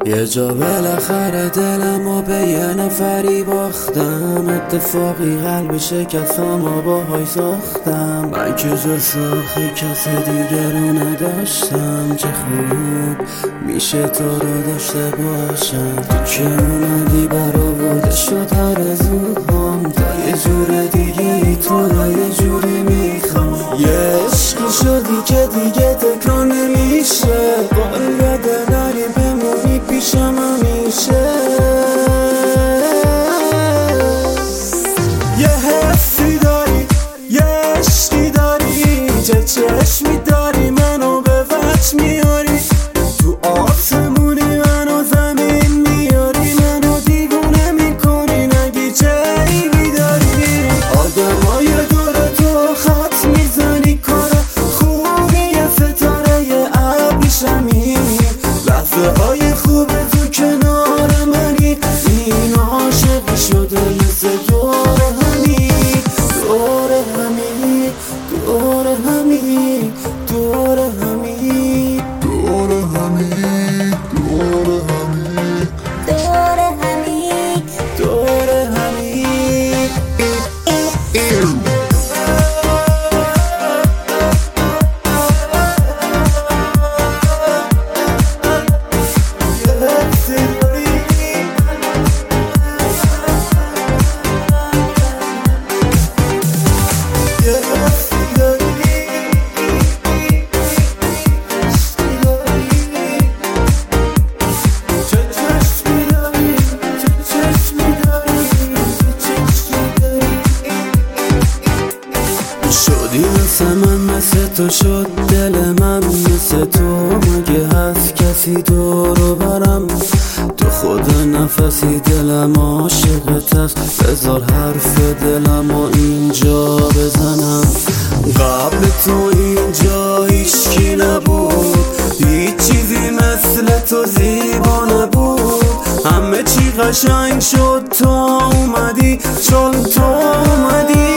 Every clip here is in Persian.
یه جا بالاخره دلمو به یه نفری باختم، اتفاقی قلب شکستم و باهاش ساختم. من که جز آخه کس دیگه رو نداشتم، چه خوب میشه تو رو داشته باشم. تو که اومدی برآورده شد آرزوهام، تا یه جور دیگه ای تو رو یه جوری میخوام. یه عشقی شدی که دیگه تکرار نمیشه، قول بده داری بمونی پیشم همیشه. یه حسی داری، یه عشقی داری، چه چشمی داری منو به وجه میاری. تو آسمونی منو زمین میاری، منو دیوونه میکنی نگی چه عیبی داری. آدمای دور تو خط میزنی، کار خوبی یه ستاره یه ابریشمی. لحظه های خوب تو کنار منی، این عاشقی شده مثل دور همی، دور همی، دور همی، دور همی، دور همی، دور همی، دور همی، دور همی. شدی مثل من، مثل تو شد دل من، مثل تو مگه هست کسی دورو برم. تو خود نفسی دلم عاشقت است، بذار حرف دلمو اینجا بزنم. قبل تو اینجا هیچکی نبود، هیچ چیزی مثل تو زیبا نبود. همه چی قشنگ شد تو اومدی، چون تو اومدی.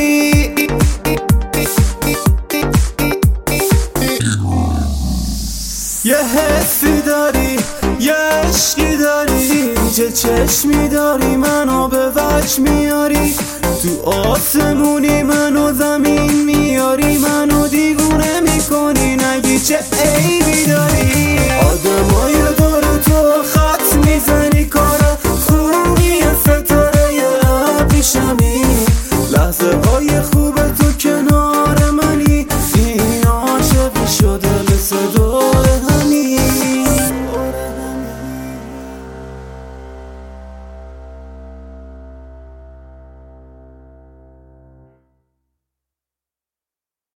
یه حسی داری، یه عشقی داری، چه چشمی داری منو به وجه میاری. تو آسمونی منو زمین میاری، منو دیوونه میکنی نگی چه عیبی داری.